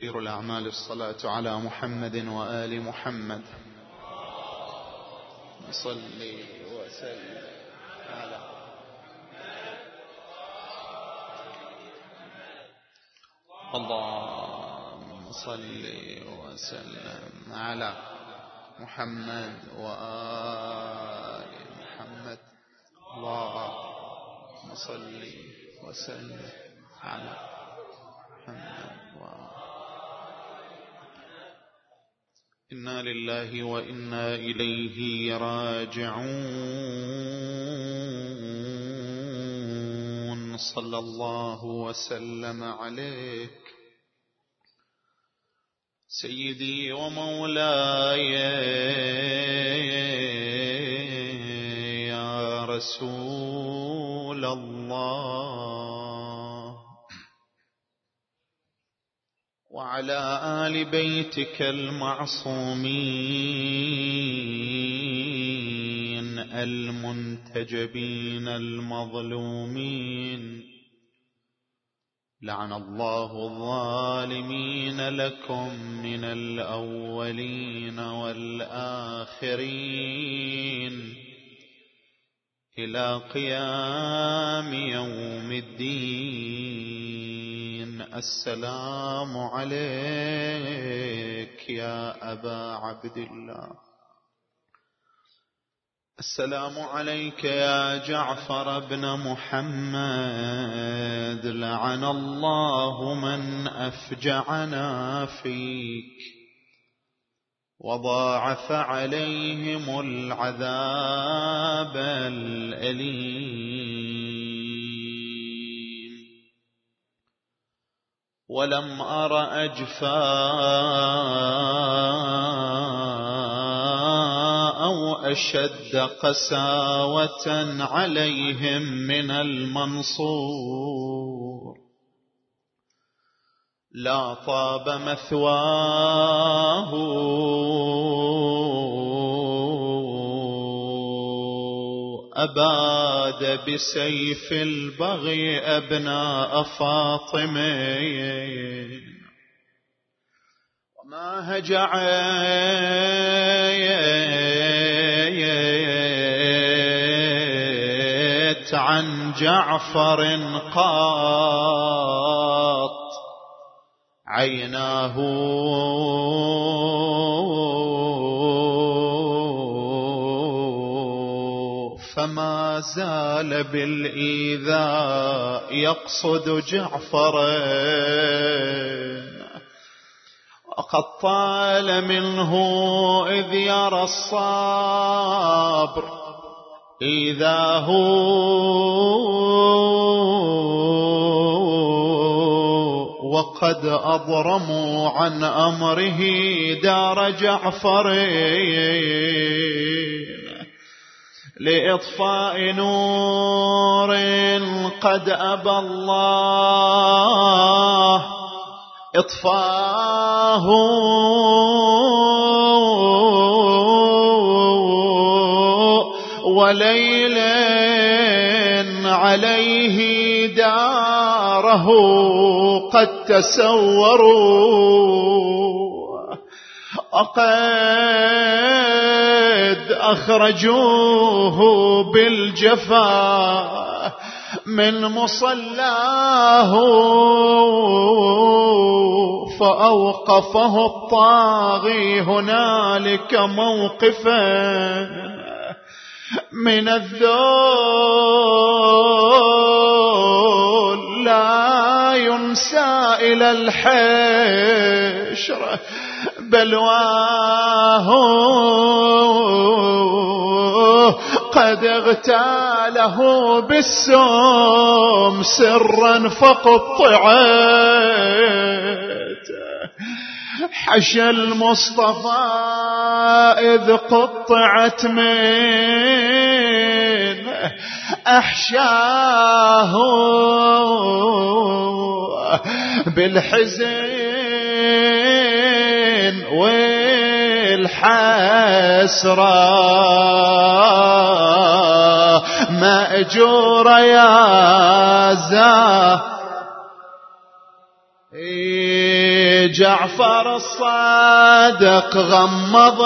خير الأعمال الصلاة على محمد وآل محمد. صلي وسلم على اللهم صلي وسلم على محمد وآل محمد. اللهم صلي وسلم على محمد إنا لله وإنا إليه راجعون. صلى الله وسلم عليك سيدي ومولاي يا رسول الله، وعلى آل بيتك المعصومين المنتجبين المظلومين. لعن الله الظالمين لكم من الأولين والآخرين إلى قيام يوم الدين. السلام عليك يا أبا عبد الله، السلام عليك يا جعفر بن محمد. لعن الله من أفجعنا فيك وضاعف عليهم العذاب الأليم. ولم أر أو أشد قساوة عليهم من المنصور. لا طاب مثواه أباد بسيف البغي أبناء فاطمة. وما هجع عن جعفر قط عيناه فما زال بالإيذاء يقصد جعفرا. وقد طال منه إذ يرى الصبر إذا وقد أضرموا عن أمره دار جعفر لإطفاء نور قد أبى الله إطفاه. وليل عليه داره قد تسوروا وقد أخرجوه بالجفا من مصلاه فأوقفه الطاغي هنالك موقفا من الذل لا ينسى إلى الحشر بلواه. قد اغتاله بالسم سرا فقطعت حشى المصطفى إذ قطعت من أحشاه بالحزن والحسرة مأجور يا جعفر الصادق غمض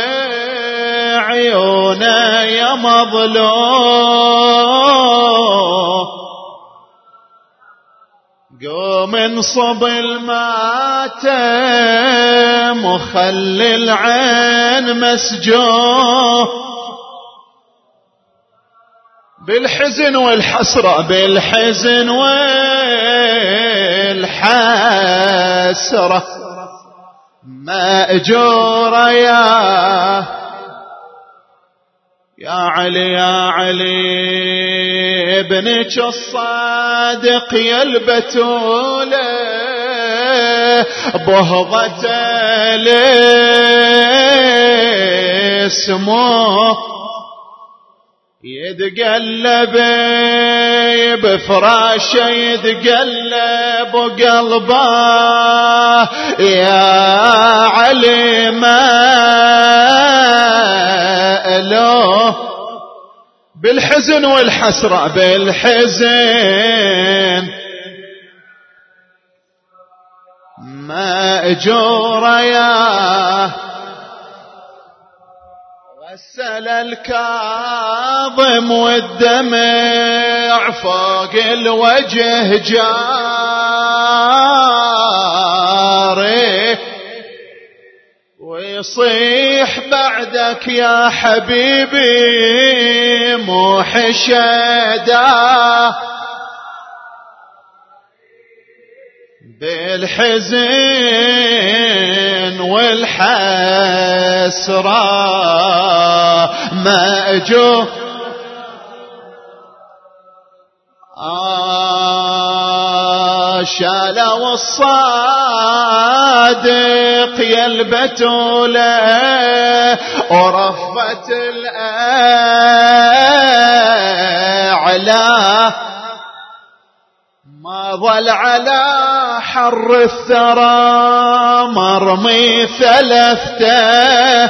عيونه يا مظلوم، قوم انصب الماتم وخلي العين مسجون، بالحزن والحسرة بالحزن والحسرة مأجورة يا علي يا علي ابنك الصادق يا البتولة بهضة لاسمه يتقلب بفراشه يتقلب وقلبه يا علي ماله، بالحزن والحسرة بالحزن مأجورة يا غسل الكاظم والدمع فوق الوجه جاري ويصيح بعدك يا حبيبي مو حشدا، بالحزن والحسرة مأجور شالوا الصادق يا البتولة ورفت الأعلى، ما ظل على حر الثرى مرمي ثلاثته،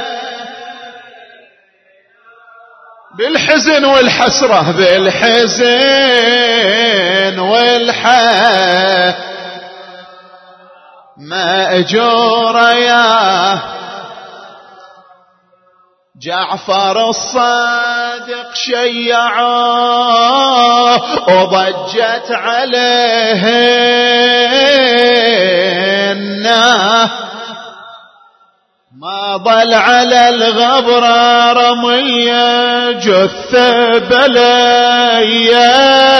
بالحزن والحسرة بالحزن مأجورة يا جعفر الصادق شيعوه وضجت عليه الناه، ما ضل على الغبرة رمية جثة بلية،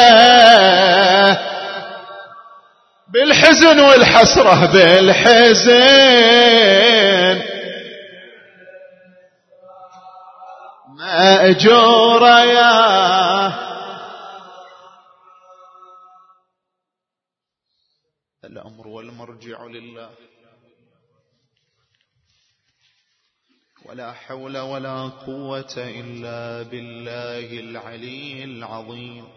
بالحزن والحسرة بالحزن مأجورة يا الأمر والمرجع لله، ولا حول ولا قوة إلا بالله العلي العظيم.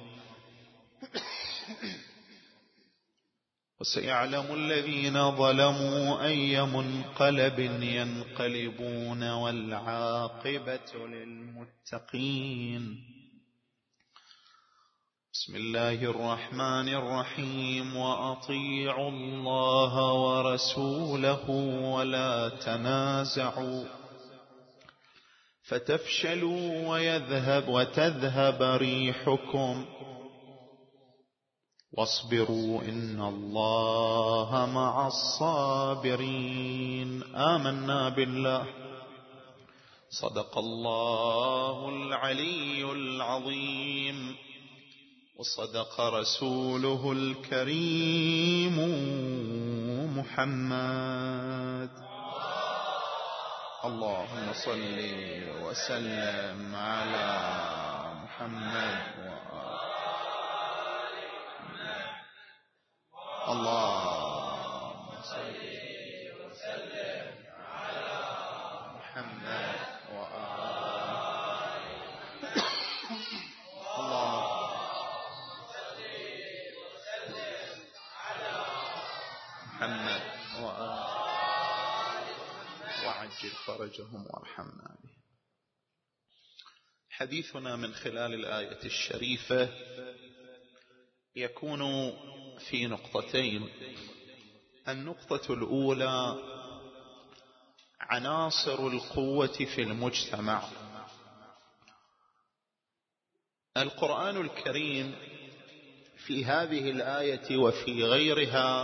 وسيعلم الذين ظلموا أي منقلب ينقلبون والعاقبة للمتقين. بسم الله الرحمن الرحيم. وأطيعوا الله ورسوله ولا تنازعوا فتفشلوا وتذهب ريحكم واصبروا إن الله مع الصابرين. آمنا بالله صدق الله العلي العظيم وصدق رسوله الكريم محمد. اللهم صل وسلم على محمد اللهم صل وسلم على محمد وآل اللهم صل وسلم على محمد وآل وعجل فرجهم وارحمنا به. حديثنا من خلال الآية الشريفة يكون في نقطتين. النقطة الأولى: عناصر القوة في المجتمع. القرآن الكريم في هذه الآية وفي غيرها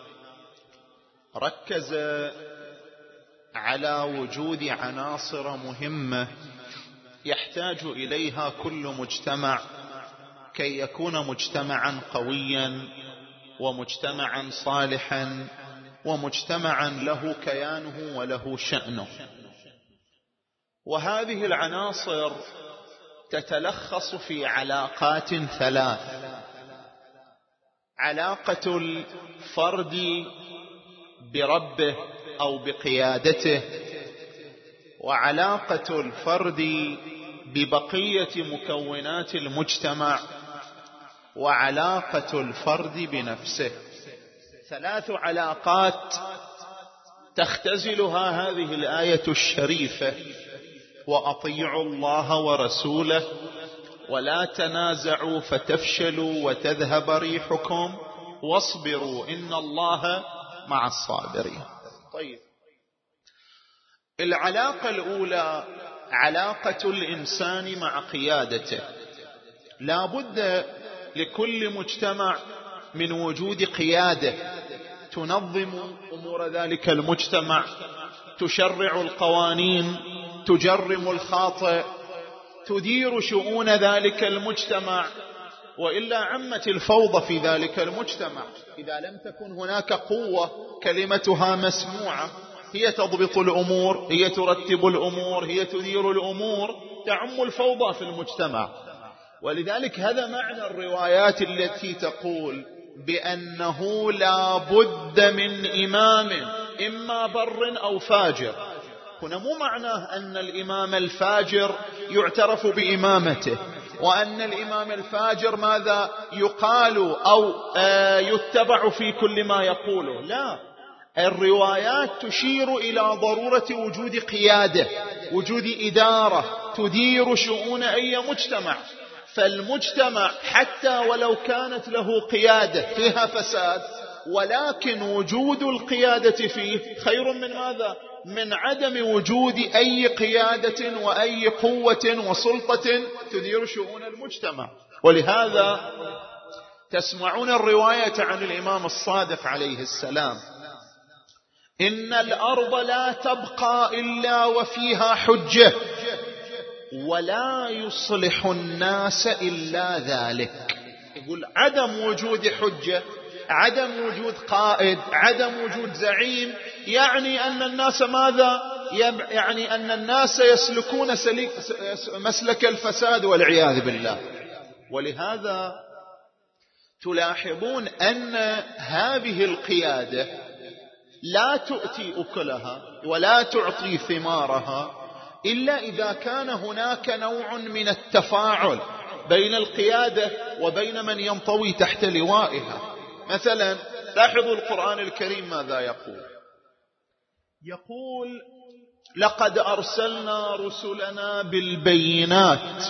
ركز على وجود عناصر مهمة يحتاج إليها كل مجتمع كي يكون مجتمعا قويا ومجتمعا صالحا ومجتمعا له كيانه وله شأنه. وهذه العناصر تتلخص في علاقات ثلاث: علاقة الفرد بربه أو بقيادته، وعلاقة الفرد ببقية مكونات المجتمع، وعلاقة الفرد بنفسه. ثلاث علاقات تختزلها هذه الآية الشريفة: وأطيعوا الله ورسوله ولا تنازعوا فتفشلوا وتذهب ريحكم واصبروا إن الله مع الصابرين. طيب، العلاقة الأولى علاقة الإنسان مع قيادته. لا بد لكل مجتمع من وجود قيادة تنظم أمور ذلك المجتمع، تشرع القوانين، تجرم الخاطئ، تدير شؤون ذلك المجتمع، وإلا عمت الفوضى في ذلك المجتمع. إذا لم تكن هناك قوة كلمتها مسموعة، هي تضبط الأمور، هي ترتب الأمور، هي تدير الأمور، تعم الفوضى في المجتمع. ولذلك هذا معنى الروايات التي تقول بأنه لا بد من إمام إما بر أو فاجر. هنا مو معناه أن الإمام الفاجر يعترف بإمامته، وأن الإمام الفاجر ماذا يقال أو يتبع في كل ما يقوله. لا، الروايات تشير إلى ضرورة وجود قيادة، وجود إدارة تدير شؤون أي مجتمع. فالمجتمع حتى ولو كانت له قيادة فيها فساد، ولكن وجود القيادة فيه خير من ماذا؟ من عدم وجود أي قيادة وأي قوة وسلطة تدير شؤون المجتمع. ولهذا تسمعون الرواية عن الإمام الصادق عليه السلام: إن الأرض لا تبقى إلا وفيها حجة، ولا يصلح الناس إلا ذلك. يقول عدم وجود حجة، عدم وجود قائد، عدم وجود زعيم، يعني أن الناس ماذا؟ يعني أن الناس يسلكون مسلك الفساد والعياذ بالله. ولهذا تلاحظون أن هذه القيادة لا تؤتي أكلها ولا تعطي ثمارها إلا إذا كان هناك نوع من التفاعل بين القيادة وبين من ينطوي تحت لوائها. مثلا لاحظوا القرآن الكريم ماذا يقول: لقد أرسلنا رسلنا بالبينات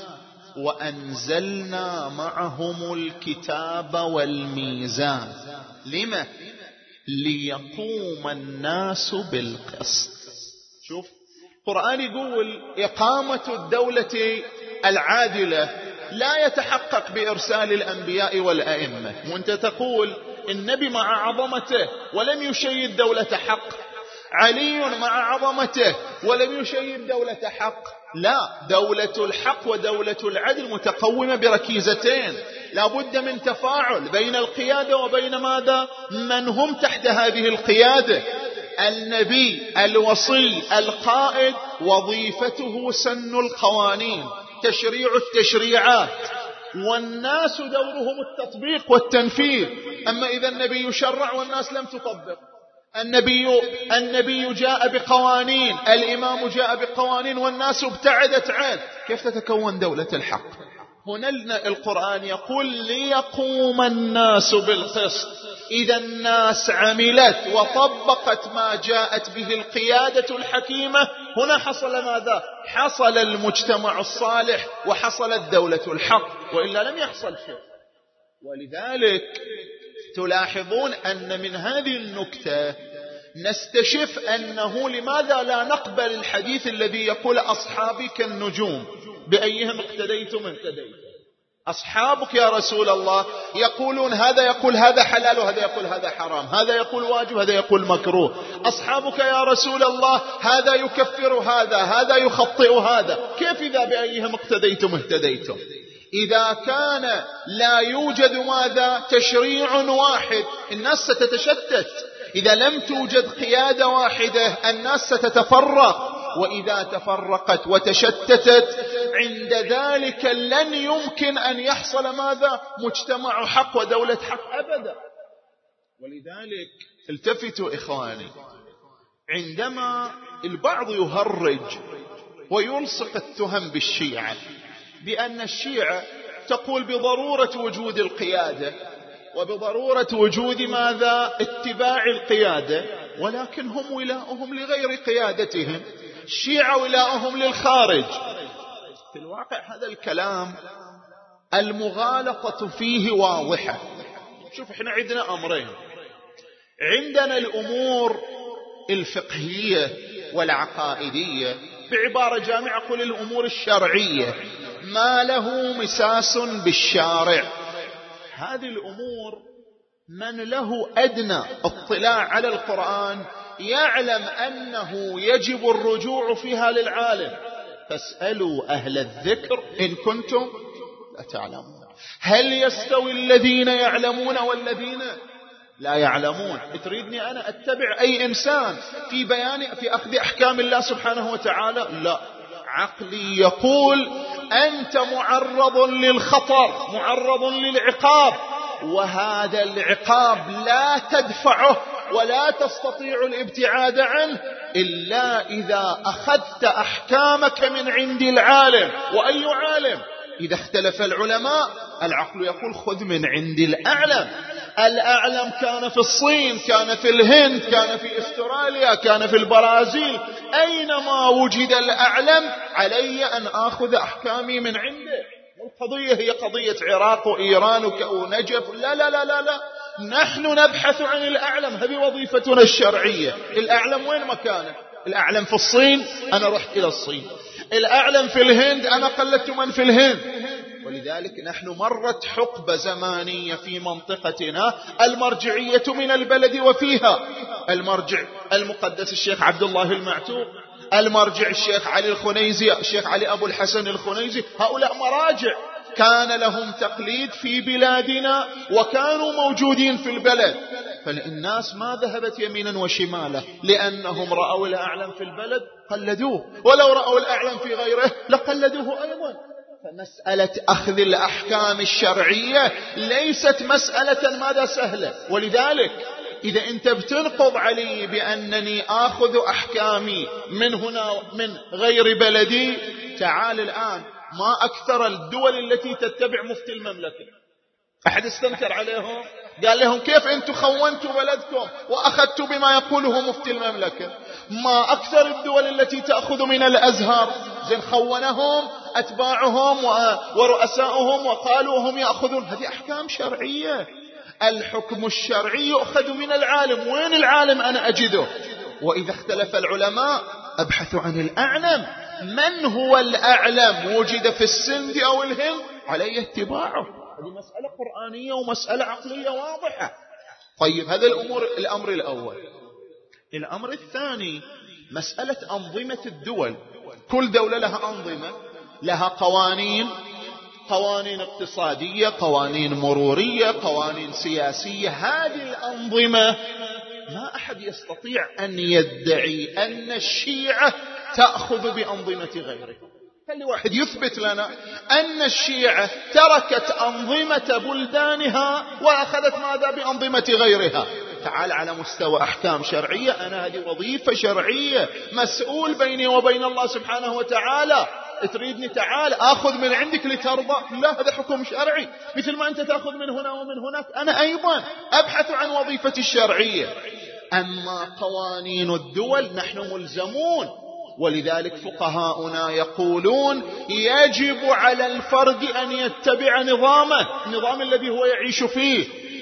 وأنزلنا معهم الكتاب والميزان. لما؟ ليقوم الناس بالقسط. شوف القرآن يقول إقامة الدولة العادلة لا يتحقق بإرسال الأنبياء والأئمة. وانت تقول النبي مع عظمته ولم يشيد دولة حق، علي مع عظمته ولم يشيد دولة حق. لا، دولة الحق ودولة العدل متقومة بركيزتين، لا بد من تفاعل بين القيادة وبين ماذا؟ من هم تحت هذه القيادة. النبي الوصي القائد وظيفته سن القوانين، تشريع التشريعات، والناس دورهم التطبيق والتنفيذ. أما إذا النبي يشرع والناس لم تطبق، النبي جاء بقوانين، الإمام جاء بقوانين والناس ابتعدت عنه، كيف تتكون دولة الحق؟ هنا القرآن يقول ليقوم الناس بالقسط. إذا الناس عملت وطبقت ما جاءت به القيادة الحكيمة، هنا حصل ماذا؟ حصل المجتمع الصالح وحصلت دولة الحق، وإلا لم يحصل شيء. ولذلك تلاحظون أن من هذه النكتة نستشف أنه لماذا لا نقبل الحديث الذي يقول أصحابي كالنجوم بأيهم اقتديتم اهتديتم. أصحابك يا رسول الله يقولون هذا يقول هذا حلال وهذا يقول هذا حرام، هذا يقول واجب هذا يقول مكروه. أصحابك يا رسول الله هذا يكفر هذا، هذا يخطئ هذا، كيف إذا بأيهم اقتديتم اهتديتم؟ إذا كان لا يوجد ماذا تشريع واحد الناس ستتشتت، إذا لم توجد قيادة واحدة الناس ستتفرق، وإذا تفرقت وتشتتت عند ذلك لن يمكن أن يحصل ماذا مجتمع حق ودولة حق أبدا. ولذلك التفتوا إخواني، عندما البعض يهرج ويلصق التهم بالشيعة بأن الشيعة تقول بضرورة وجود القيادة وبضرورة وجود ماذا اتباع القيادة، ولكن هم ولاؤهم لغير قيادتهم، الشيعة ولاؤهم للخارج. في الواقع هذا الكلام المغالطة فيه واضحة. شوف احنا عندنا أمرين، عندنا الأمور الفقهية والعقائدية، بعبارة جامعة قل الأمور الشرعية ما له مساس بالشارع. هذه الأمور من له أدنى اطلاع على القرآن يعلم أنه يجب الرجوع فيها للعالم. فاسألوا أهل الذكر إن كنتم لا تعلمون. هل يستوي الذين يعلمون والذين لا يعلمون؟ تريدني أنا أتبع أي إنسان في أخذ أحكام الله سبحانه وتعالى؟ لا، عقلي يقول أنت معرض للخطر، معرض للعقاب، وهذا العقاب لا تدفعه ولا تستطيع الابتعاد عنه إلا إذا أخذت أحكامك من عند العالم. وأي عالم؟ إذا اختلف العلماء العقل يقول خذ من عند الأعلم. الأعلم كان في الصين، كان في الهند، كان في استراليا، كان في البرازيل، أينما وجد الأعلم علي أن آخذ أحكامي من عنده. القضية هي قضية عراق وإيران ونجف، لا لا لا لا لا، نحن نبحث عن الأعلم، هذه وظيفتنا الشرعية. الأعلم وين مكانه؟ الأعلم في الصين أنا رحت إلى الصين، الأعلم في الهند أنا قلدت من في الهند. ولذلك نحن مرت حقبة زمانية في منطقتنا المرجعية من البلد وفيها المرجع المقدس الشيخ عبد الله المعتوق، المرجع الشيخ علي الخنيزي، الشيخ علي أبو الحسن الخنيزي، هؤلاء مراجع كان لهم تقليد في بلادنا وكانوا موجودين في البلد. فالناس ما ذهبت يمينا وشمالا، لأنهم رأوا الأعلم في البلد قلدوه، ولو رأوا الأعلم في غيره لقلدوه أيضا. فمسألة أخذ الأحكام الشرعية ليست مسألة ماذا سهلة. ولذلك إذا أنت بتنقض علي بأنني آخذ أحكامي من هنا من غير بلدي، تعال الآن ما أكثر الدول التي تتبع مفتي المملكة. أحد استنكر عليهم قال لهم كيف أنتم خونتوا بلدكم وأخذتوا بما يقوله مفتي المملكة؟ ما أكثر الدول التي تأخذ من الأزهر، زين خونهم أتباعهم ورؤساؤهم وقالوا هم يأخذون. هذه أحكام شرعية، الحكم الشرعي يؤخذ من العالم. وين العالم أنا أجده؟ وإذا اختلف العلماء أبحث عن الأعلم. من هو الأعلم؟ وجد في السند أو الهند عليه اتباعه. هذه مسألة قرآنية ومسألة عقلية واضحة. طيب هذا الأمر الأول. الأمر الثاني مسألة أنظمة الدول. كل دولة لها أنظمة، لها قوانين، قوانين اقتصادية، قوانين مرورية، قوانين سياسية. هذه الأنظمة ما أحد يستطيع أن يدعي أن الشيعة تأخذ بأنظمة غيره. خلي واحد يثبت لنا أن الشيعة تركت أنظمة بلدانها وأخذت ماذا بأنظمة غيرها. تعال على مستوى أحكام شرعية، أنا هذه وظيفة شرعية مسؤول بيني وبين الله سبحانه وتعالى. تريدني تعال أخذ من عندك لترضى؟ لا، هذا حكم شرعي. مثل ما أنت تأخذ من هنا ومن هناك، أنا أيضا أبحث عن وظيفتي الشرعية. أما قوانين الدول نحن ملزمون. ولذلك فقهاؤنا يقولون يجب على الفرد أن يتبع نظامه، النظام الذي هو يعيش فيه.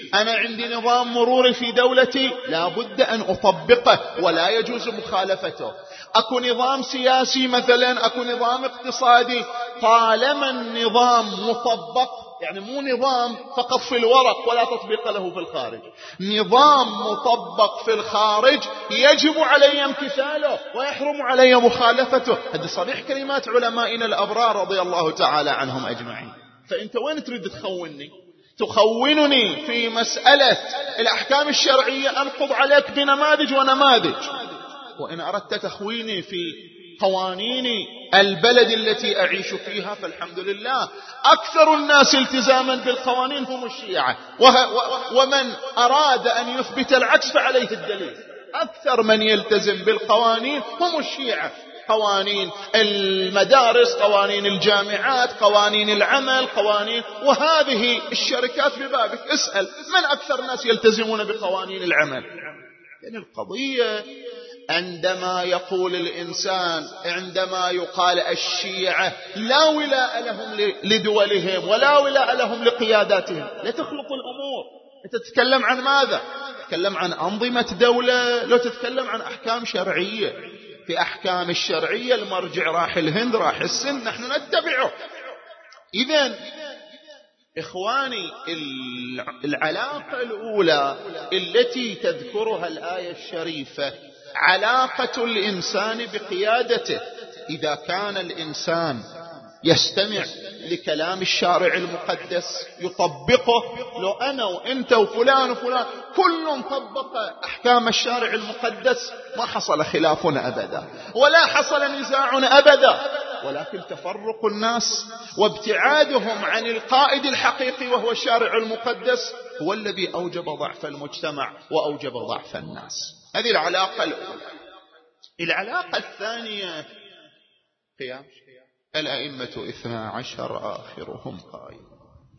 أنا عندي نظام مروري في دولتي لا بد أن أطبقه ولا يجوز مخالفته. أكو نظام سياسي مثلا، أكو نظام اقتصادي، طالما النظام مطبق، يعني مو نظام فقط في الورق ولا تطبيق له في الخارج، نظام مطبق في الخارج يجب علي امتثاله ويحرم علي مخالفته. هذه صريح كلمات علمائنا الأبرار رضي الله تعالى عنهم أجمعين. فأنت وين تريد تخونني؟ تخونني في مسألة الأحكام الشرعية، أنقض عليك بنماذج ونماذج. وإن أردت تخويني في قوانين البلد التي أعيش فيها فالحمد لله أكثر الناس التزاما بالقوانين هم الشيعة، ومن أراد أن يثبت العكس فعليه الدليل. أكثر من يلتزم بالقوانين هم الشيعة، قوانين المدارس، قوانين الجامعات، قوانين العمل، قوانين، وهذه الشركات ببابك اسأل من أكثر الناس يلتزمون بقوانين العمل. يعني القضية عندما يقول الإنسان، عندما يقال الشيعة لا ولاء لهم لدولهم ولا ولاء لهم لقياداتهم، لا تخلط الأمور. أنت تتكلم عن ماذا؟ تتكلم عن أنظمة دولة، لو تتكلم عن أحكام شرعية. في أحكام الشرعية المرجع راح الهند، راح السند، نحن نتبعه. إذن إخواني، العلاقة الأولى التي تذكرها الآية الشريفة علاقة الإنسان بقيادته. إذا كان الإنسان يستمع لكلام الشارع المقدس يطبقه، لو أنا وإنت وفلان وفلان كل طبق أحكام الشارع المقدس ما حصل خلافنا أبدا ولا حصل نزاعنا أبدا، ولكن تفرق الناس وابتعادهم عن القائد الحقيقي وهو الشارع المقدس هو الذي أوجب ضعف المجتمع وأوجب ضعف الناس. هذه العلاقة الأولى. العلاقة الثانية قيام الأئمة 12 آخرهم قائم.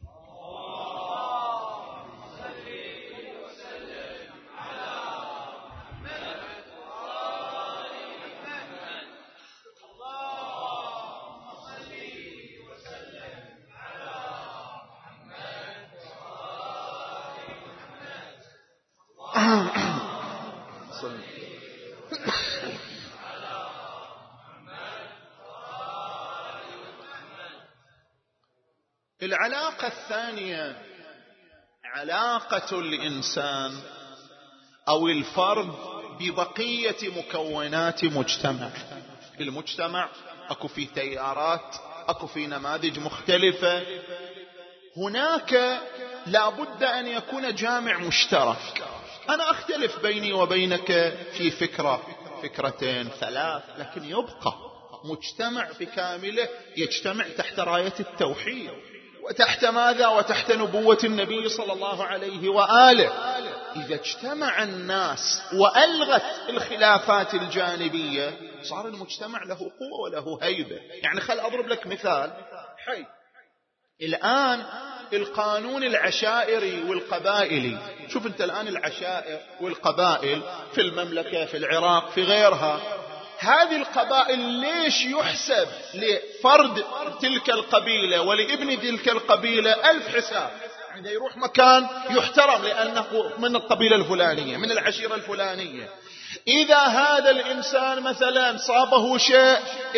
العلاقة الثانية علاقة الإنسان أو الفرد ببقية مكونات مجتمع. المجتمع أكو في تيارات، أكو في نماذج مختلفة، هناك لابد أن يكون جامع مشترك. أنا أختلف بيني وبينك في فكرة، فكرتين، ثلاث، لكن يبقى مجتمع بكامله يجتمع تحت راية التوحيد، وتحت ماذا؟ وتحت نبوة النبي صلى الله عليه وآله. إذا اجتمع الناس وألغت الخلافات الجانبية صار المجتمع له قوة وله هيبة. يعني خل أضرب لك مثال حي. الآن القانون العشائري والقبائلي، شوف أنت الآن العشائر والقبائل في المملكة، في العراق، في غيرها، هذه القبائل ليش يحسب لفرد تلك القبيلة ولابن تلك القبيلة 1000 حساب؟ يعني يروح مكان يحترم لأنه من القبيلة الفلانية، من العشيرة الفلانية. إذا هذا الإنسان مثلا صابه شيء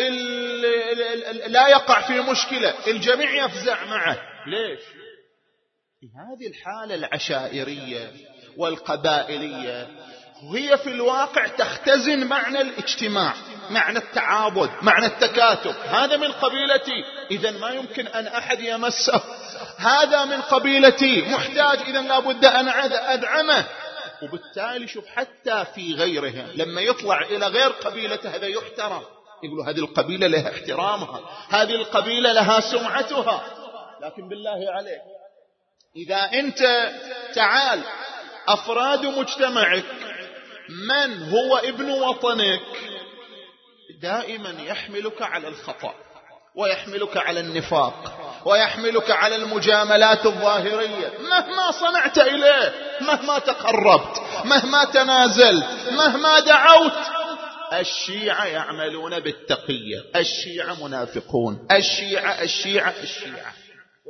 لا يقع في مشكلة، الجميع يفزع معه. ليش؟ في هذه الحالة العشائرية والقبائلية وهي في الواقع تختزن معنى الاجتماع، معنى التعاضد، معنى التكاتف. هذا من قبيلتي إذن ما يمكن أن أحد يمسه، هذا من قبيلتي محتاج إذن لابد أن أدعمه. وبالتالي شوف حتى في غيرهم لما يطلع إلى غير قبيلته هذا يحترم، يقولوا هذه القبيلة لها احترامها، هذه القبيلة لها سمعتها. لكن بالله عليك إذا أنت تعال أفراد مجتمعك من هو ابن وطنك دائما يحملك على الخطأ ويحملك على النفاق ويحملك على المجاملات الظاهرية، مهما صنعت إليه، مهما تقربت، مهما تنازلت، مهما دعوت. الشيعة يعملون بالتقية، الشيعة منافقون، الشيعة.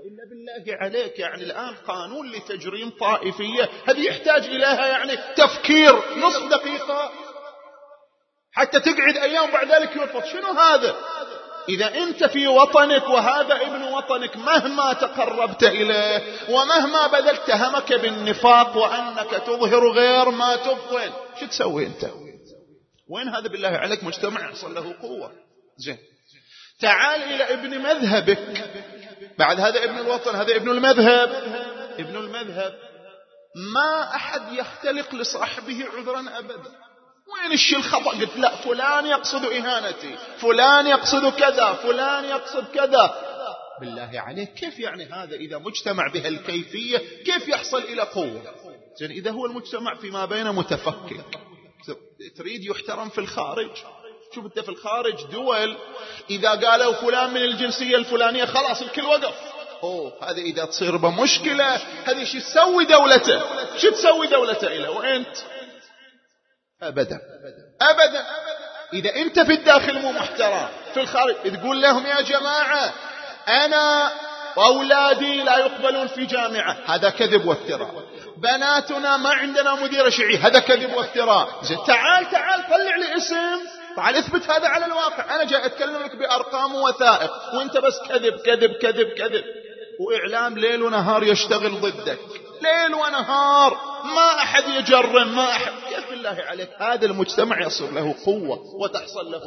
وإلا بالله عليك يعني الآن قانون لتجريم طائفية هذه يحتاج إليها يعني تفكير نصف دقيقة حتى تقعد أيام بعد ذلك يرفض. شنو هذا؟ إذا أنت في وطنك وهذا ابن وطنك مهما تقربت إليه ومهما بذلت اتهمك بالنفاق وأنك تظهر غير ما تبطن، شو تسوي أنت؟ وين هذا بالله عليك مجتمع يحصل له قوة؟ زين، تعال إلى ابن مذهبك، بعد هذا ابن الوطن، هذا ابن المذهب. ابن المذهب ما أحد يختلق لصاحبه عذرا أبدا. وين الشيء الخطأ؟ قلت لا فلان يقصد إهانتي، فلان يقصد كذا، فلان يقصد كذا. بالله عليك كيف يعني هذا إذا مجتمع بهالكيفية كيف يحصل إلى قوة؟ يعني إذا هو المجتمع فيما بين متفكك تريد يحترم في الخارج. شوف انت في الخارج دول إذا قالوا فلان من الجنسية الفلانية خلاص الكل وقف. هذا إذا تصير بمشكلة هذه شو تسوي دولته؟ شو تسوي دولته إلى وأنت؟ أبدا أبدا. إذا أنت في الداخل مو محترم في الخارج تقول لهم يا جماعة أنا وأولادي لا يقبلون في جامعة، هذا كذب وافتراء. بناتنا ما عندنا مدير شيعي، هذا كذب وافتراء. تعال طلع لي اسم، تعال اثبت هذا على الواقع. أنا جاي أتكلم لك بأرقام ووثائق وانت بس كذب كذب كذب كذب، وإعلام ليل ونهار يشتغل ضدك ليل ونهار، ما أحد يجرم، ما أحد. كيف بالله عليك هذا المجتمع يصير له قوة وتحصل له؟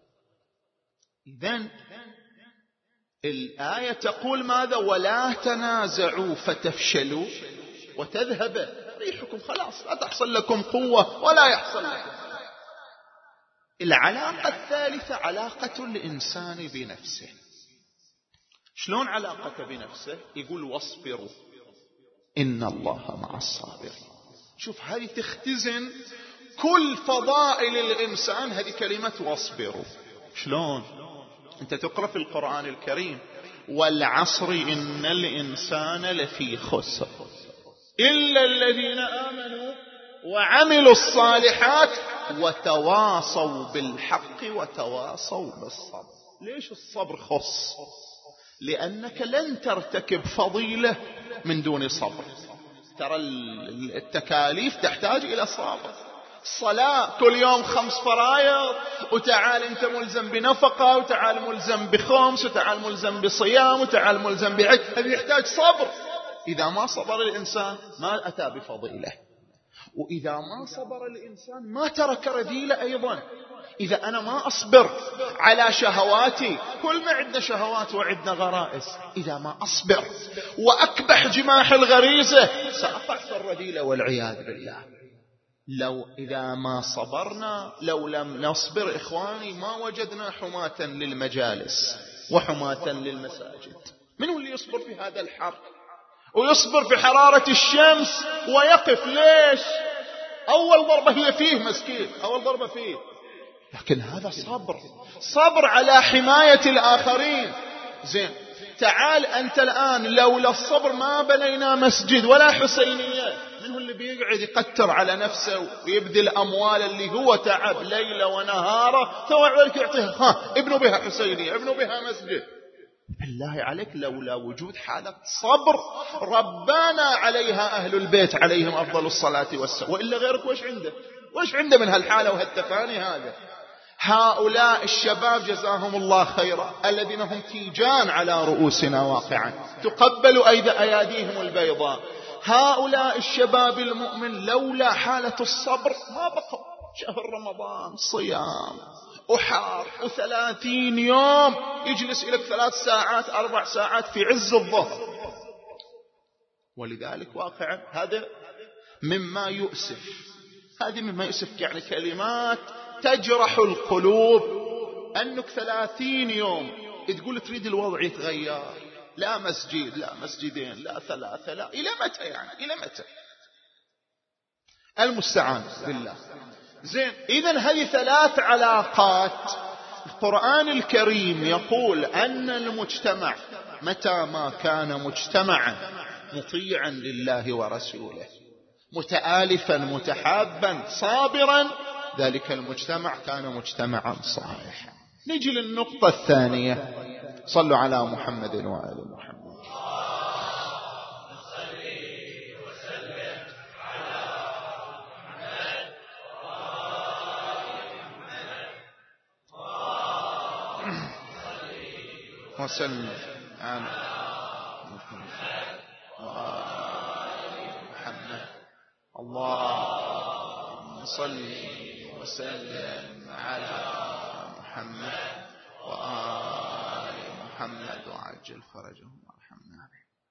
إذن الآية تقول ماذا؟ ولا تنازعوا فتفشلوا وتذهب ريحكم. خلاص لا تحصل لكم قوة ولا يحصل لكم. العلاقة الثالثة علاقة الإنسان بنفسه. شلون علاقة بنفسه؟ يقول واصبروا إن الله مع الصابرين. شوف هذه تختزن كل فضائل الإنسان، هذه كلمة واصبروا. شلون؟ أنت تقرأ في القرآن الكريم والعصر إن الإنسان لفي خسر إلا الذين آمنوا وعملوا الصالحات وتواصوا بالحق وتواصوا بالصبر. ليش الصبر خص؟ لأنك لن ترتكب فضيلة من دون صبر. ترى التكاليف تحتاج إلى صبر. الصلاة كل يوم 5 فرائض، وتعال أنت ملزم بنفقة، وتعال ملزم بخمس، وتعال ملزم بصيام، وتعال ملزم بعد. هذا يحتاج صبر. إذا ما صبر الإنسان ما أتى بفضيلة، وإذا ما صبر الإنسان ما ترك رذيلة أيضا. إذا أنا ما أصبر على شهواتي، كل ما عندنا شهوات وعندنا غرائز، إذا ما أصبر وأكبح جماح الغريزة سأقع في الرذيلة والعياذ بالله. إذا ما صبرنا، لو لم نصبر إخواني ما وجدنا حماة للمجالس وحماة للمساجد. من هو اللي يصبر في هذا الحر ويصبر في حرارة الشمس ويقف؟ ليش؟ أول ضربة هي فيه مسكين، أول ضربة فيه، لكن هذا صبر على حماية الآخرين. زين، تعال أنت الآن لولا الصبر ما بنينا مسجد ولا حسينية. من هو اللي بيقعد يقتر على نفسه ويبذل أموال اللي هو تعب ليلة ونهارة ثم ذلك يعطيها ابنوا بها حسينية، ابنوا بها مسجد؟ بالله عليك لولا وجود حالة صبر ربنا عليها أهل البيت عليهم أفضل الصلاة والسلام. وإلا غيرك وش عنده من هالحالة وهالتفاني هذا؟ هؤلاء الشباب جزاهم الله خيرا الذين هم تيجان على رؤوسنا واقعا تقبل أياديهم البيضاء. هؤلاء الشباب المؤمن لولا حالة الصبر ما بقوا. شهر رمضان صيام وحار و30 يوم يجلس لك 3 ساعات 4 ساعات في عز الظهر. ولذلك واقعا هذا مما يؤسف. هذه مما يؤسف، يعني كلمات تجرح القلوب. أنك 30 يوم تقول تريد الوضع يتغير، لا مسجد لا مسجدين لا 3، لا إلى متى يعني؟ إلى متى؟ المستعان بالله. زين، إذن هذه 3 علاقات. القرآن الكريم يقول أن المجتمع متى ما كان مجتمعا مطيعا لله ورسوله متآلفا متحابا صابرا، ذلك المجتمع كان مجتمعا صالحا. نجي للنقطة الثانية. صلوا على محمد وآل محمد. وسلم على محمد. اللهم صل وسلم على محمد وآل محمد وعجل فرجهم وارحمنا.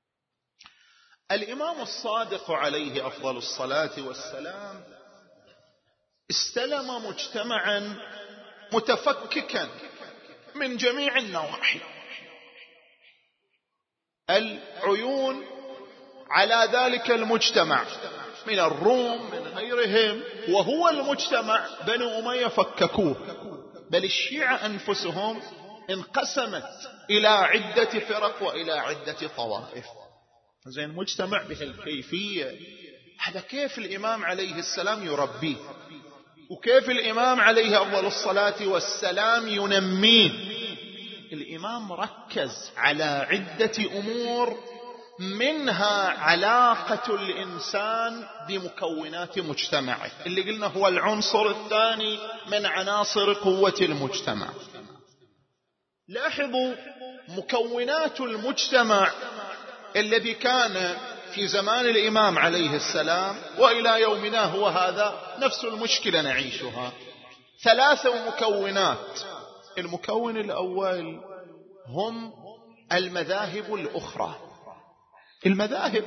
الإمام الصادق عليه أفضل الصلاة والسلام استلم مجتمعا متفككا من جميع النواحي. العيون على ذلك المجتمع من الروم من غيرهم، وهو المجتمع بنو أمية فككوه، بل الشيعة أنفسهم انقسمت إلى عدة فرق وإلى عدة طوائف. زين مجتمع بهالكيفية، هذا كيف الإمام عليه السلام يربيه، وكيف الإمام عليه أفضل الصلاة والسلام ينميه. الإمام ركز على عدة أمور، منها علاقة الإنسان بمكونات مجتمعه، اللي قلنا هو العنصر الثاني من عناصر قوة المجتمع. لاحظوا مكونات المجتمع الذي كان في زمان الإمام عليه السلام وإلى يومنا هو هذا نفس المشكلة نعيشها. 3 مكونات. المكون الأول هم المذاهب الأخرى. المذاهب،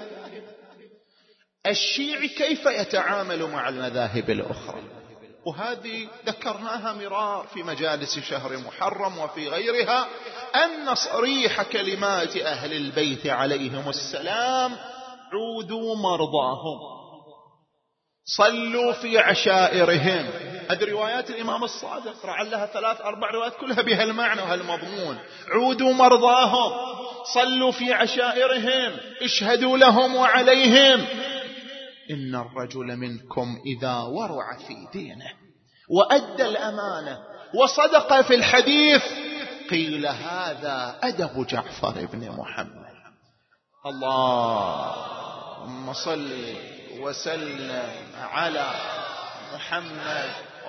الشيعي كيف يتعامل مع المذاهب الأخرى، وهذه ذكرناها مرار في مجالس شهر محرم وفي غيرها، أن صريح كلمات أهل البيت عليهم السلام: عودوا مرضاهم، صلوا في عشائرهم. هذه روايات الإمام الصادق، لعلها 3-4 روايات كلها بها المعنى وهالمضمون. عودوا مرضاهم، صلوا في عشائرهم، اشهدوا لهم وعليهم. إن الرجل منكم إذا ورع في دينه وأدى الأمانة وصدق في الحديث قيل هذا أدب جعفر بن محمد. اللهم صل وسلم على محمد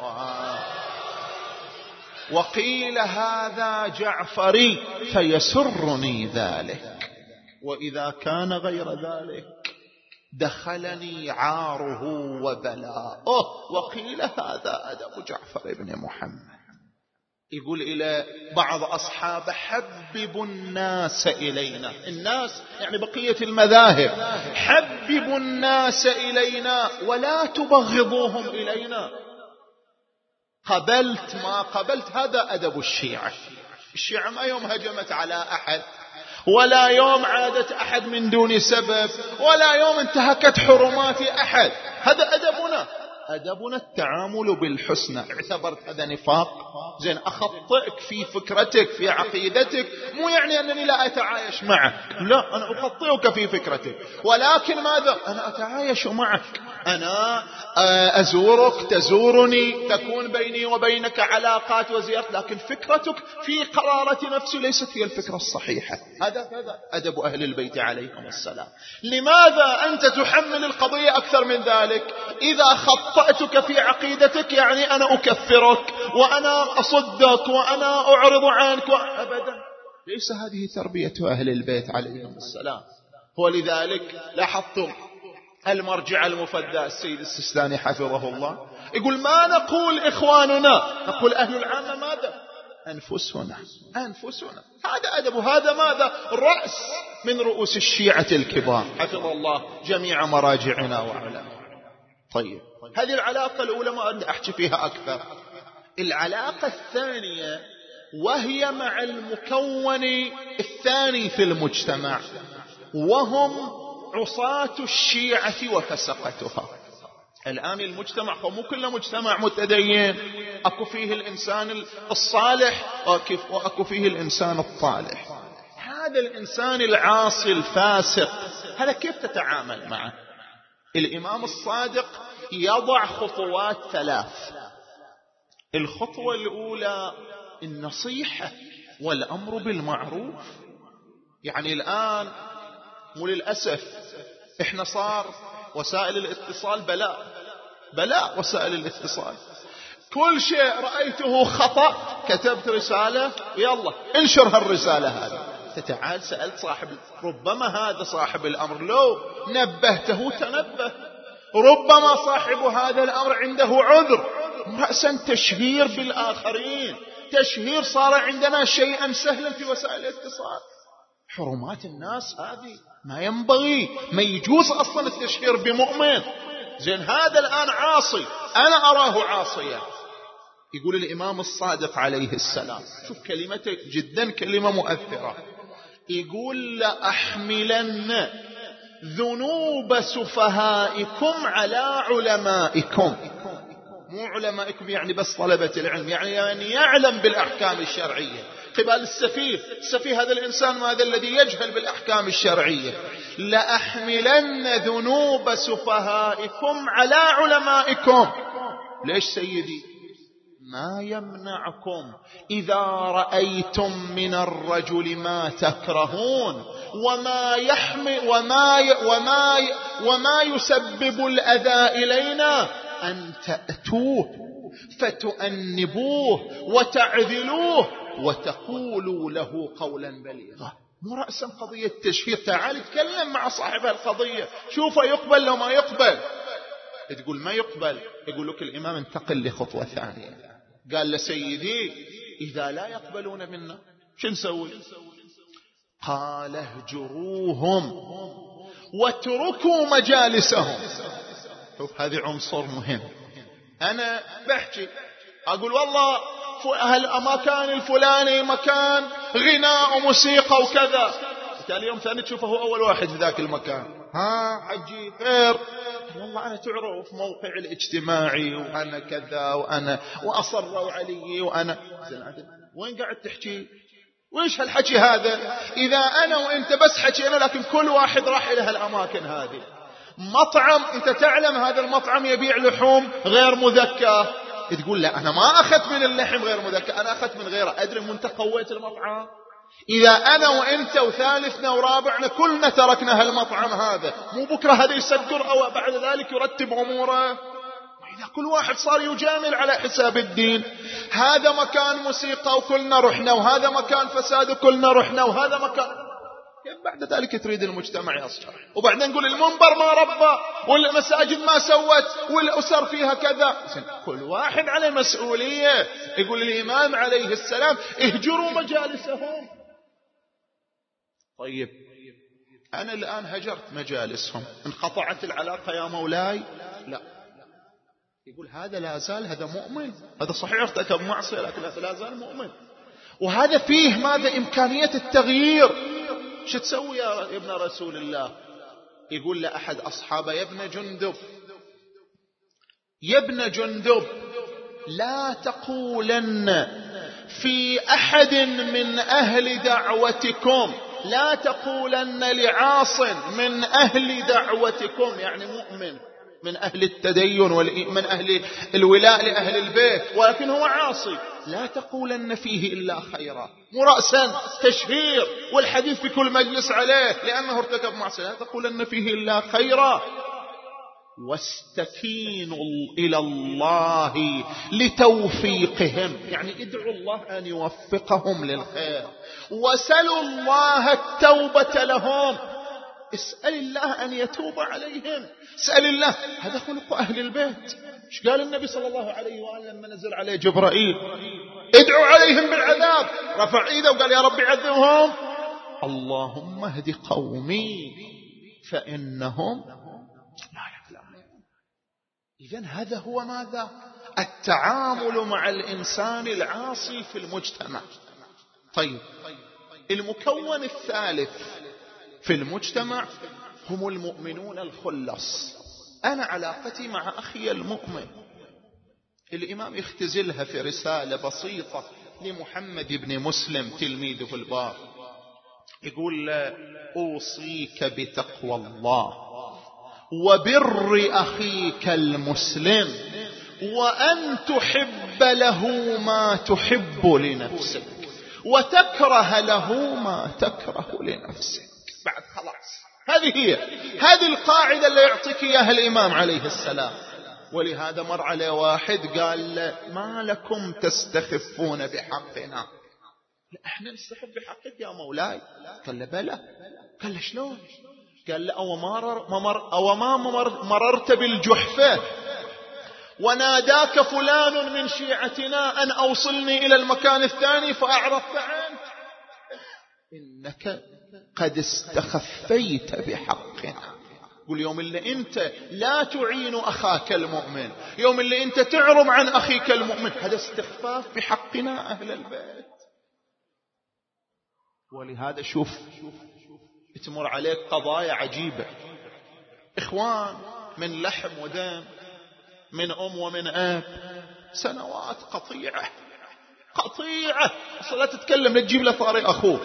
وقيل هذا جعفري فيسرني ذلك، وإذا كان غير ذلك دخلني عاره وبلاؤه. وقيل هذا أدب جعفر بن محمد. يقول إلى بعض أصحابه: حببوا الناس إلينا. الناس يعني بقية المذاهب، حببوا الناس إلينا ولا تبغضوهم إلينا. قبلت ما قبلت، هذا أدب الشيعة. الشيعة ما يوم هجمت على أحد، ولا يوم عادت أحد من دون سبب، ولا يوم انتهكت حرمات أحد. هذا أدبنا. أدبنا التعامل بالحسنى. اعتبرت هذا نفاق؟ زين، أخطئك في فكرتك في عقيدتك مو يعني أنني لا أتعايش معك، لا، أنا أخطئك في فكرتك، ولكن ماذا؟ أنا أتعايش معك، أنا أزورك، تزورني، تكون بيني وبينك علاقات وزيارات، لكن فكرتك في قرارة نفسي ليست هي الفكرة الصحيحة. هذا أدب أهل البيت عليهم السلام. لماذا أنت تحمل القضية أكثر من ذلك؟ إذا خطأتك في عقيدتك يعني أنا أكفرك وأنا أصدك وأنا أعرض عنك أبدا. ليس هذه تربية أهل البيت عليهم السلام. ولذلك لاحظتم المرجع المفدى السيد السيستاني حفظه الله يقول: ما نقول إخواننا، نقول أهل العامة. ماذا؟ أنفسنا. هذا أدب. هذا ماذا؟ رأس من رؤوس الشيعة الكبار حفظ الله جميع مراجعنا وعلماء. طيب، هذه العلاقة الأولى ما أريد أحكي فيها أكثر. العلاقة الثانية وهي مع المكون الثاني في المجتمع، وهم عصاة الشيعة وفسقتها. الآن المجتمع مو كله مجتمع متدين، أكو فيه الإنسان الصالح وأكو فيه الإنسان الطالح. هذا الإنسان العاصي الفاسق، هذا كيف تتعامل معه؟ الإمام الصادق يضع خطوات 3. الخطوة الأولى النصيحة والأمر بالمعروف. يعني الآن وللأسف إحنا صار وسائل الاتصال بلاء وسائل الاتصال. كل شيء رأيته خطأ كتبت رسالة يلا انشر هالرسالة هذه. تعال سألت صاحب، ربما هذا صاحب الأمر لو نبهته تنبه، ربما صاحب هذا الأمر عنده عذر. رأسا تشهير بالآخرين، تشهير صار عندنا شيئا سهلا في وسائل الاتصال. حرمات الناس هذه ما ينبغي، ما يجوز أصلا التشهير بمؤمن. زين هذا الآن عاصي، أنا أراه عاصيا. يقول الإمام الصادق عليه السلام، شوف كلمته جدا كلمة مؤثرة، يقول لأحملن ذنوب سفهائكم على علمائكم. مو علمائكم يعني بس طلبة العلم، يعني يعلم بالأحكام الشرعية. قبل السفيه هذا الإنسان ماذا الذي يجهل بالأحكام الشرعية. لأحملن ذنوب سفهائكم على علمائكم. ليش سيدي؟ ما يمنعكم إذا رأيتم من الرجل ما تكرهون وما يسبب الأذى إلينا أن تأتوه فتؤنبوه وتعذلوه وتقولوا له قولا بليغا. مو رأسا قضية تشهير. تعال اتكلم مع صاحب القضية، شوفه يقبل لو ما يقبل. تقول ما يقبل، يقول لك الإمام انتقل لخطوة ثانية. قال لسيدي إذا لا يقبلون منا شو نسوي؟ قال اهجروهم واتركوا مجالسهم. شوف هذه عنصر مهم. أنا بحكي أقول والله المكان الفلاني مكان غناء وموسيقى وكذا، بالتالي يوم ثاني تشوفه هو أول واحد في ذاك المكان. حجي خير، والله أنا تعرف موقعي الاجتماعي وأنا كذا وأصروا علي وأنا وين قاعد تحكي؟ وإيش هالحكي هذا؟ إذا أنا وإنت بس حكينا لكن كل واحد راح إلى هالأماكن هذه. مطعم أنت تعلم هذا المطعم يبيع لحوم غير مذكى، تقول لا أنا ما أخذت من اللحم غير مذكى، أنا أخذت من غيره. أدري من أنت قويت المطعم. إذا أنا وإنت وثالثنا ورابعنا كلنا تركنا هالمطعم هذا، مو بكرة هذا يسكر أو بعد ذلك يرتب أموره. إذا كل واحد صار يجامل على حساب الدين، هذا مكان موسيقى وكلنا رحنا، وهذا مكان فساد وكلنا رحنا، وهذا مكان بعد ذلك تريد المجتمع يصلح. وبعدين نقول المنبر ما ربى والمساجد ما سوت والأسر فيها كذا. كل واحد على مسؤولية. يقول الإمام عليه السلام اهجروا مجالسهم. طيب أنا الآن هجرت مجالسهم، انقطعت العلاقة يا مولاي؟ لا. يقول هذا لا زال هذا مؤمن، هذا صحيح ارتكب معصية لكن لا زال مؤمن، وهذا فيه ماذا؟ إمكانية التغيير. شو تسوي يا ابن رسول الله؟ يقول لأحد أصحابه يا ابن جندب لا تقولن في أحد من أهل دعوتكم، لا تقولن لعاص من أهل دعوتكم، يعني مؤمن من أهل التدين من أهل الولاء لأهل البيت ولكن هو عاصي، لا تقولن فيه إلا خيرا. مو رأسا تشهير والحديث في كل مجلس عليه لأنه ارتكب معصية، لا تقولن فيه إلا خيرا. واستكينوا إلى الله لتوفيقهم، يعني ادعوا الله أن يوفقهم للخير، وسلوا الله التوبة لهم، اسأل الله أن يتوب عليهم، اسأل الله. هذا خلق أهل البيت. ايش قال النبي صلى الله عليه وآله لما نزل عليه جبرائيل؟ ادعوا عليهم بالعذاب، رفع ايده وقال يا رب عذبهم. اللهم اهد قومي فإنهم لا يعلمون. إذن هذا هو ماذا؟ التعامل مع الإنسان العاصي في المجتمع. طيب المكون الثالث في المجتمع هم المؤمنون الخلص. أنا علاقتي مع أخي المؤمن. الإمام يختزلها في رسالة بسيطة لمحمد بن مسلم تلميذه البار، يقول أوصيك بتقوى الله وبر أخيك المسلم وأن تحب له ما تحب لنفسك وتكره له ما تكره لنفسك. بعد خلاص هذه القاعدة اللي يعطيك إياها الإمام عليه السلام. ولهذا مر عليه واحد قال له ما لكم تستخفون بحقنا؟ احنا نستخف بحقك يا مولاي. قال له بلى. قال له شلون؟ قال له أو ما مررت بالجحفة وناداك فلان من شيعتنا أن أوصلني إلى المكان الثاني فأعرضت عنه؟ إنك قد استخفيت بحقنا. قل يوم اللي أنت لا تعين أخاك المؤمن، يوم اللي أنت تعرض عن أخيك المؤمن، هذا استخفاف بحقنا أهل البيت. ولهذا شوف تمر عليك قضايا عجيبة، إخوان من لحم ودم، من أم ومن أب، سنوات قطيعة أصلا لا تتكلم، لا تجيب له ثاري أخوه.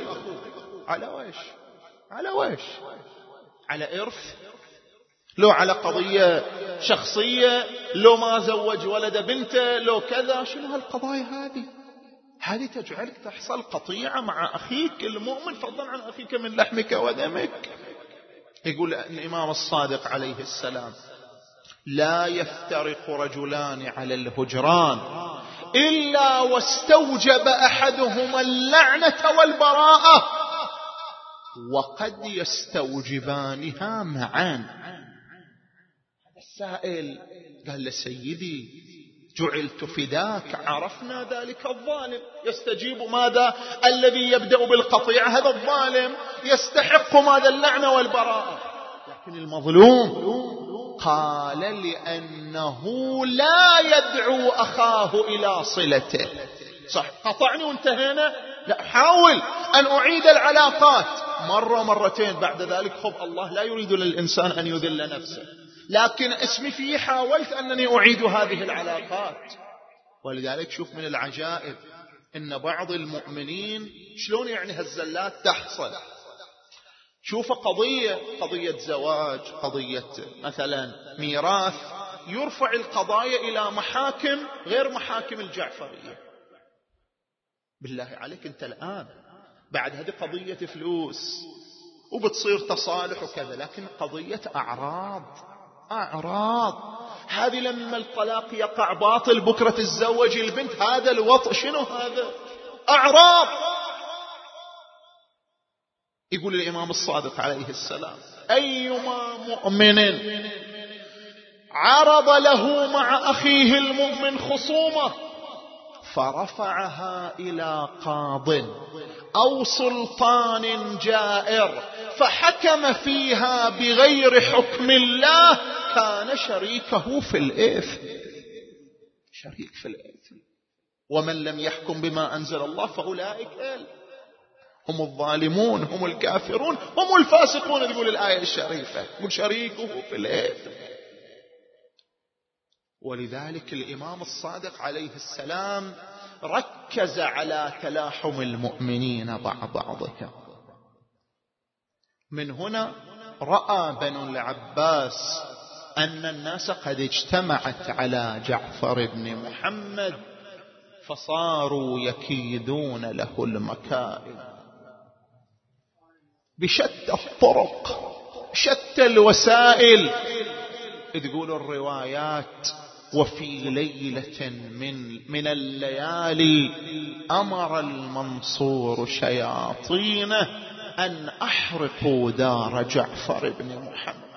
على ويش؟ على إرث؟ لو على قضية شخصية، لو ما زوج ولد بنته، لو كذا. شنو هالقضايا هذه تجعلك تحصل قطيعة مع أخيك المؤمن فضلا عن أخيك من لحمك ودمك. يقول الإمام الصادق عليه السلام لا يفترق رجلان على الهجران إلا واستوجب أحدهما اللعنة والبراءة وقد يستوجبانها معا. السائل قال لسيدي جعلت فداك، عرفنا ذلك الظالم يستجيب ماذا؟ الذي يبدأ بالقطيعة هذا الظالم يستحق ماذا؟ اللعنة والبراءة. لكن المظلوم قال لأنه لا يدعو أخاه إلى صلته. صح قطعني وانتهينا؟ لا، حاول أن أعيد العلاقات مرة مرتين، بعد ذلك خب الله لا يريد للإنسان أن يذل نفسه، لكن اسمي فيه حاولت أنني أعيد هذه العلاقات. ولذلك شوف من العجائب إن بعض المؤمنين شلون يعني هالزلات تحصل. شوف قضية زواج، قضية مثلا ميراث، يرفع القضايا إلى محاكم غير محاكم الجعفرية. بالله عليك أنت الآن بعد هذه قضية فلوس وبتصير تصالح وكذا، لكن قضية أعراض هذه لما الطلاق يقع باطل بكرة تتزوج البنت، هذا الوطء شنو هذا؟ أعراض. يقول الإمام الصادق عليه السلام أيما مؤمن عرض له مع أخيه المؤمن خصومة فرفعها إلى قاض أو سلطان جائر فحكم فيها بغير حكم الله كان شريكه في الإثم. شريك في الإثم. ومن لم يحكم بما أنزل الله فأولئك هم الظالمون، هم الكافرون، هم الفاسقون. تقول الآية الشريفة يقول شريكه في الإثم. ولذلك الإمام الصادق عليه السلام ركز على تلاحم المؤمنين بعضهم. من هنا رأى بنو العباس أن الناس قد اجتمعت على جعفر بن محمد فصاروا يكيدون له المكائد بشتى الطرق، شتى الوسائل. تقول الروايات وفي ليلة من الليالي أمر المنصور شياطينه أن أحرقوا دار جعفر بن محمد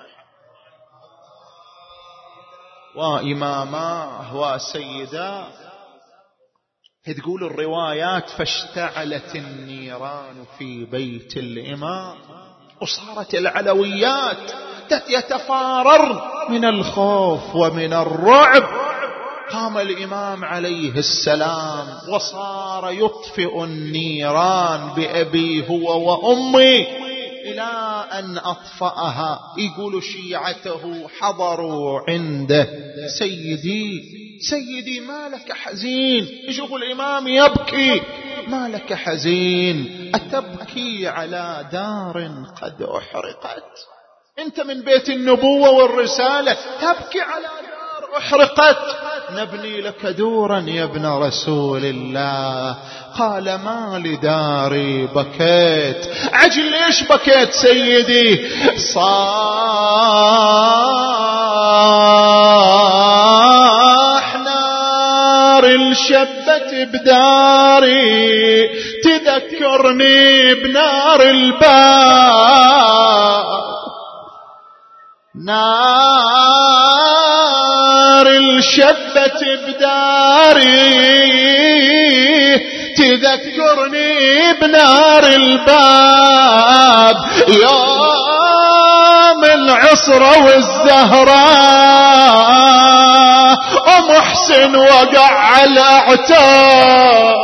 وإماماه وسيداه. تقول الروايات فاشتعلت النيران في بيت الإمام وصارت العلويات يتفارر من الخوف ومن الرعب. قام الإمام عليه السلام وصار يطفئ النيران بأبي هو وأمي إلى أن أطفأها. يقول شيعته حضروا عنده سيدي ما لك حزين. يشوف الإمام يبكي ما لك حزين، أتبكي على دار قد أحرقت؟ أنت من بيت النبوة والرسالة تبكي على دار أحرقت؟ نبني لك دورا يا ابن رسول الله. قال ما لداري بكيت. عجل ليش بكيت سيدي؟ صار نار الشبت بداري تذكرني بنار الباب، نار الشبت بداري تذكرني بنار الباب، يوم العصرة والزهراء ومحسن وقع على اعتاب.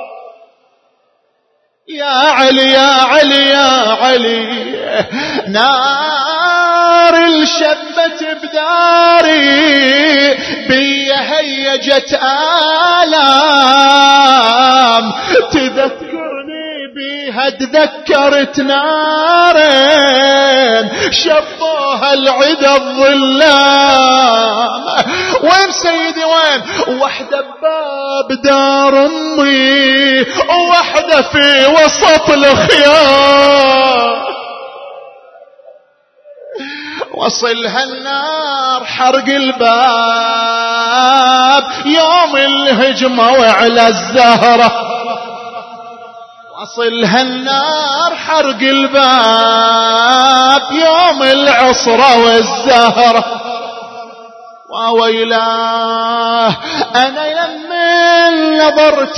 يا علي يا علي يا علي، نار الشبت بداري بي هيجت آلام، تذكرني بيها تذكرت نارين شبوها العدا الظلام. وين سيدي وين؟ وحدة بباب دار امي ووحدة في وسط الخيام، وصلها النار حرق الباب يوم الهجمة وعلى الزهرة، وصلها النار حرق الباب يوم العصرة والزهرة. وويلاه أنا يمن نظرت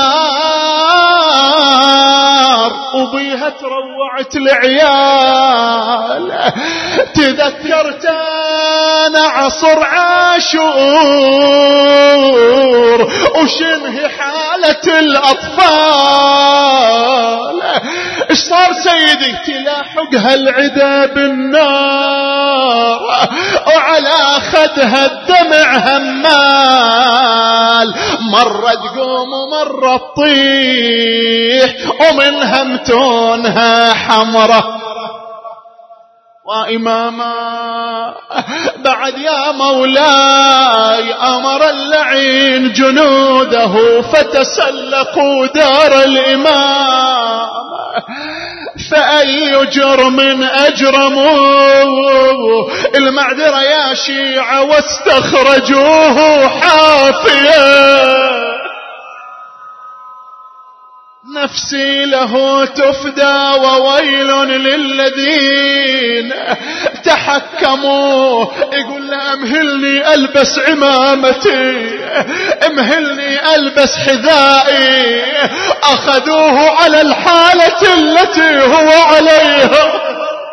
النار وبيها تروعت العيال، تذكرت أنا عصر عاشور وشنه حالة الأطفال. إيش صار سيدي؟ تلاحقها العدا بالنار وعلى خدها الدمع همال، مرة تقوم ومرة تطيح ومنها متونها حمرة. وإماما بعد يا مولاي أمر اللعين جنوده فتسلقوا دار الإمام، فأي جرم أجرموا المعذرة يا شيعة واستخرجوه حافيا. نفسي له تفدى وويل للذين تحكموا. يقول له امهلني ألبس عمامتي، امهلني ألبس حذائي، أخذوه على الحالة التي هو عليها.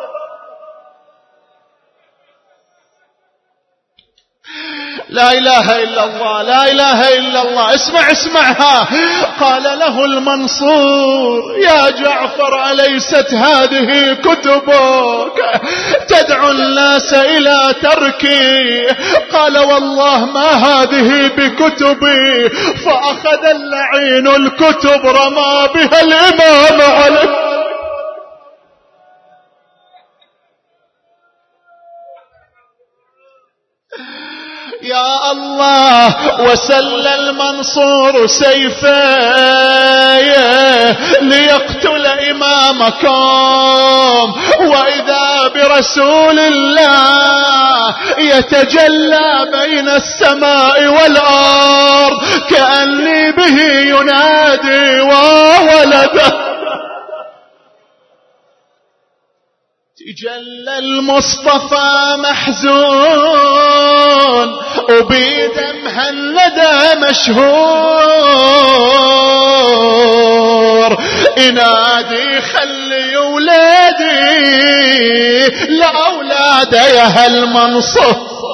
لا إله إلا الله لا إله إلا الله. اسمعها. قال له المنصور يا جعفر أليست هذه كتبك تدعو الناس إلى تركي؟ قال والله ما هذه بكتبي. فأخذ اللعين الكتب رمى بها الإمام عليه. يا الله. وسل المنصور سيفيه ليقتل إمامكم، وإذا برسول الله يتجلى بين السماء والأرض كأني به ينادي وولده. تجلى المصطفى محزون وبيده مهندة مشهور، ينادي خلي ولادي لأولاد يا هالمنصور.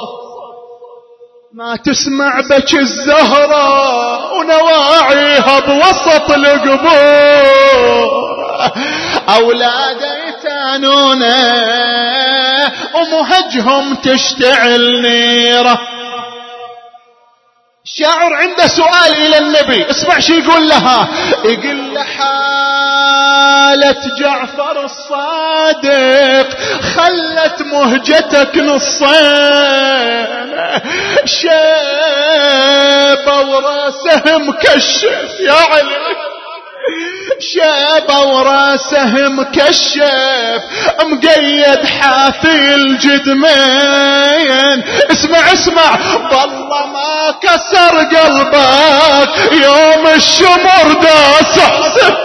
ما تسمع بك الزهرة ونواعيها بوسط القبور، أولاد يتانونه ومهجهم تشتعل نيره. الشاعر عنده سؤال إلى النبي، اسمع شي يقول لها. يقول له حالة جعفر الصادق خلت مهجتك نصين، شيبة وراسه مكشف. يا علي شابه وراسه مكشف مقيد حافي الجدمين. اسمع والله ما كسر قلبك يوم الشمر داس حسب.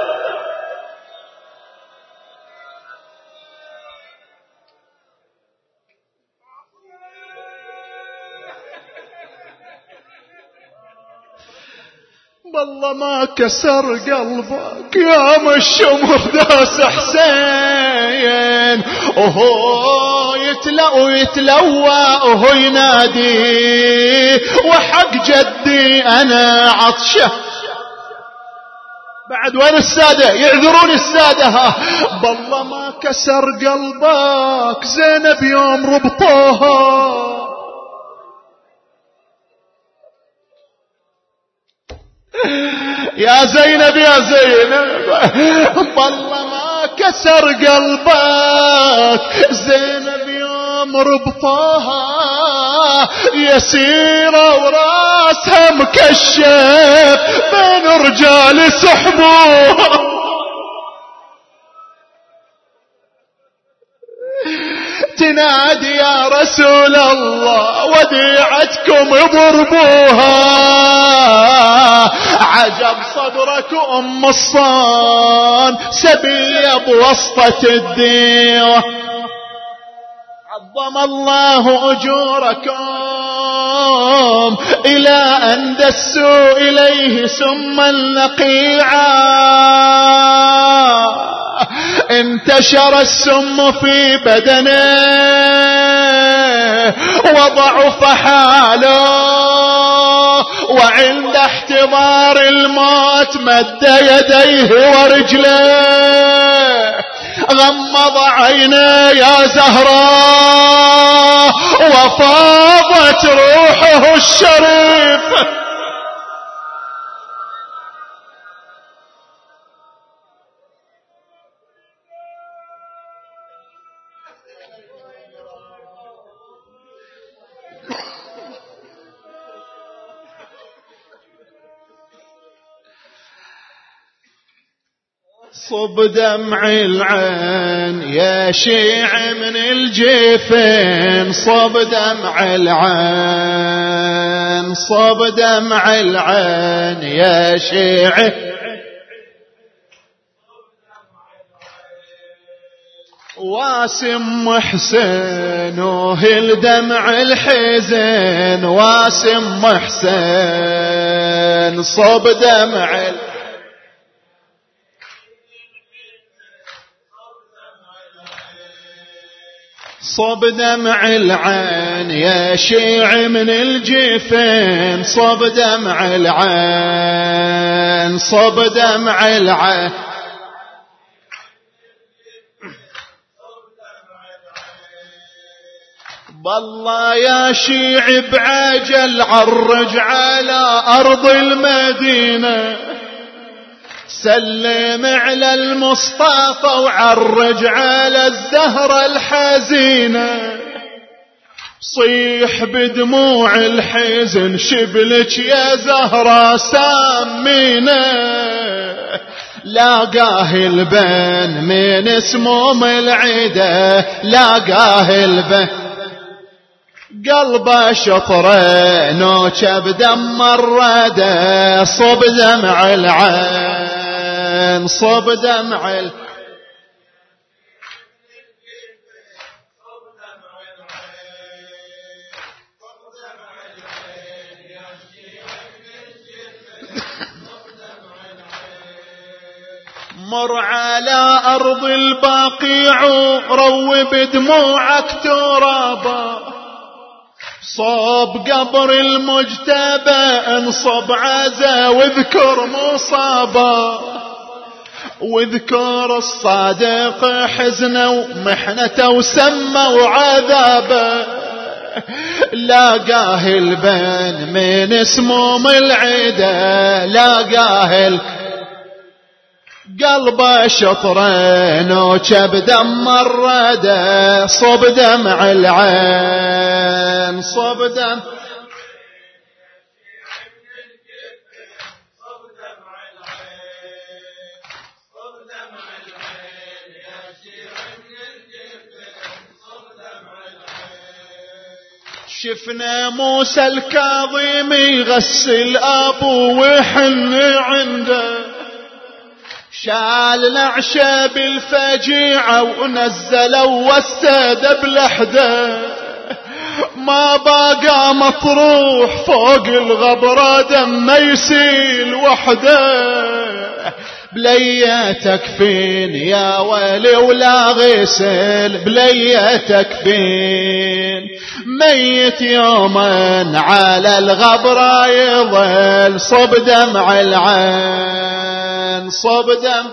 والله ما كسر قلبك يوم الشمر داس حسين. وهو يتلوى وهو ينادي وحق جدي انا عطشه. بعد وين السادة؟ يعذرون السادة. والله ما كسر قلبك زينب يوم ربطوها. يا زينب يا زينب والله ما كسر قلبك زينب يوم ربطوها. يسيرة وراسها مكشف بين رجال سحبوها. تنادي يا رسول الله وديعتكم اضربوها. عجب صدرك ام الصان سبية بوسطة الديرة. عظم الله أجوركم إلى أن دسوا إليه ثم النقيعا. انتشر السم في بدنه وضعف حاله وعند احتضار الموت مد يديه ورجليه غمض عينيه يا زهراء وفاضت روحه الشريف. صب دمع العين يا شيع من الجفين. صب دمع العين صب دمع العين يا شيع. واسم محسن وهل دمع الحزن. واسم محسن صب دمع العين صب دمع العين يا شيع من الجفين. صب دمع العين صب دمع العين بالله يا شيع بعجل عرج على أرض المدينة. سلم على المصطفى وعرج على الزهرة الحزينة. صيح بدموع الحزن شبلك يا زهرة سامينة. لاقاه البن من سموم العدا. لاقاه البن قلبه شطرين وشب دم الردى. صب دمع العين صب دمع العين مر على أرض البقيع روي بدموعك ترابا. صوب قبر المجتبى انصب عزا واذكر مصابا. واذكر الصادق حزنه ومحنته وسمه وعذابه. لاقاه البن من سموم العدا. لاقاه قلبه شطرين وشب دم الردى. صب دمع العين صب دم شفنا موسى الكاظم يغسل أبو وحن عنده، شال العشاء بالفجيعة ونزلوا والسادة بلحده، ما بقى مطروح فوق الغبرة دم يسيل وحده. بليتك فين يا ويلي ولا غسل، بليتك فين ميت يوما على الغبرة يظل صب دمع العين، صب دمع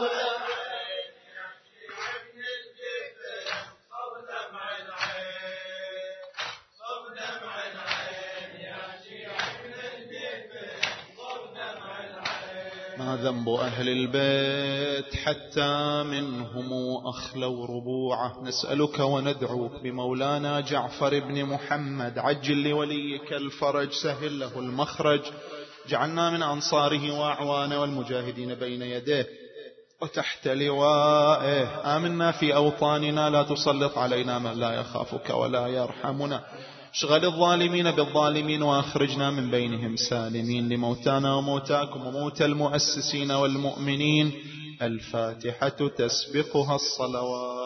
ما ذنب أهل البيت حتى منهم أخلوا ربوعه. نسألك وندعوك بمولانا جعفر بن محمد عجل لوليك الفرج، سهل له المخرج، جعلنا من أنصاره وأعوانه والمجاهدين بين يديه وتحت لوائه. آمنا في أوطاننا، لا تسلط علينا من لا يخافك ولا يرحمنا. اشغل الظالمين بالظالمين وأخرجنا من بينهم سالمين. لموتانا وموتاكم وموتى المؤسسين والمؤمنين الفاتحة تسبقها الصلوات.